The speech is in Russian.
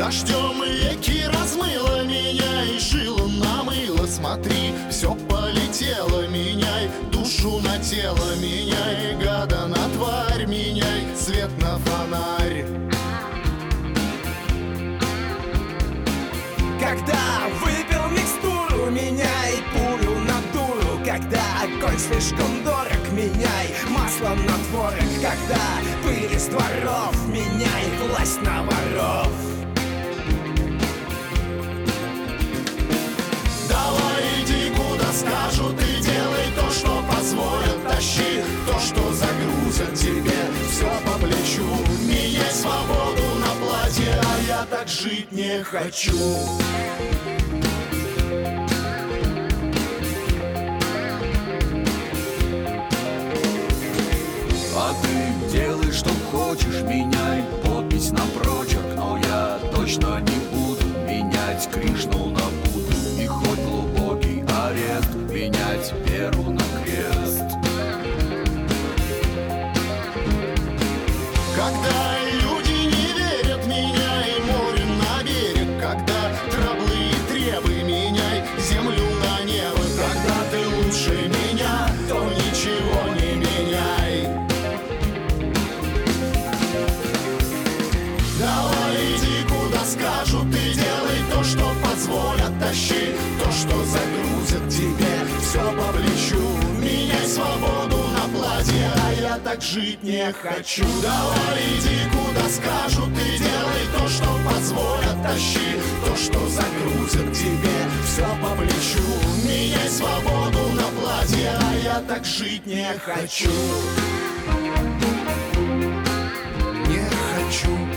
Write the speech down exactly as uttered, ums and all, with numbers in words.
Дождем реки размыло меня и жилу намыло. Смотри, все полетело, меняй душу на тело, меняй гада на тварь, меняй свет на фонарь. Когда выпил микстуру, меняй пулю на дулю. Когда огонь слишком дорог, меняй масло на творог. Когда пыль из дворов, меняй власть на воров. Давай иди куда скажут и делай то, что позволят. Тащи то, что загрузят тебе все по плечу. Меняй свободу на платье, а я так жить не хочу. А ты делай, что хочешь, меняй подпись на прочерк. Но я точно не буду менять Кришну на Будду. И хоть глубокий арест менять веру на крест. Когда люди не верят, меняй море на берег. Когда траблы и требы, меняй землю на небо. Когда ты лучше меня, то ничего не меняй. Давай иди куда скажут и делай то, что позволят. Тащи то, что загрузят тебе все по плечу. Меняй свободу на платье, а я так жить не хочу. Давай иди куда скажут и делай то, что позволят. Тащи то, что загрузят тебе все по плечу. Меняй свободу на платье, а я так жить не хочу. Не хочу.